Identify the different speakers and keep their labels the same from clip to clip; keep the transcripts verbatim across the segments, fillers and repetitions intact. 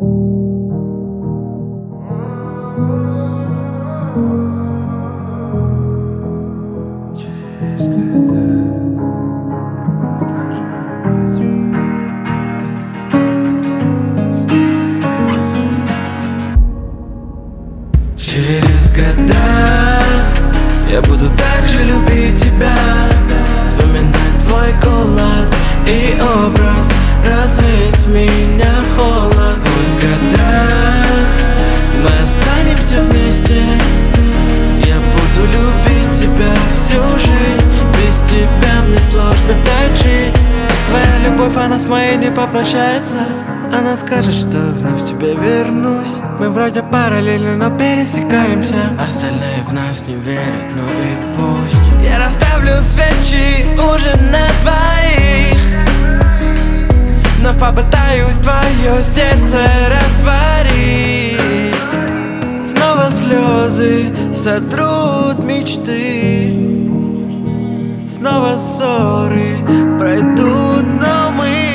Speaker 1: Через года я буду так же любить тебя, вспоминать твой голос и образ, развеять меня холод. Сквозь года мы останемся вместе, я буду любить тебя всю жизнь. Без тебя мне сложно так жить. Твоя любовь, она с моей не попрощается. Она скажет, что вновь тебе вернусь. Мы вроде параллельно, но пересекаемся. Остальные в нас не верят, ну и пусть. Я расставлю свечи уже на двоих, вновь попытаюсь твое сердце растворить. Снова слезы сотрут мечты, снова ссоры пройдут, но мы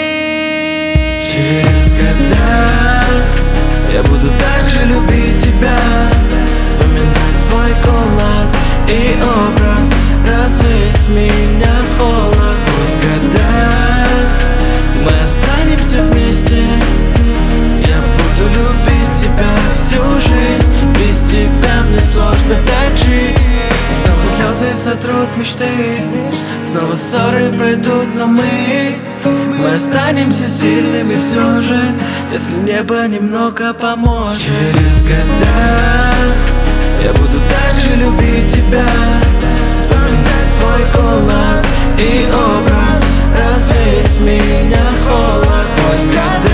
Speaker 1: через года я буду так же любить тебя, вспоминать твой голос и образ, развеять меня холод. Сквозь года мы останемся вместе, я буду любить тебя всю жизнь. Без тебя мне сложно так жить. Снова слезы сотрут мечты, снова ссоры пройдут, но мы Мы останемся сильными все же, если небо немного поможет. Через года я буду так же любить тебя, вспоминать твой голос и образ, развеять меня холод. Сквозь года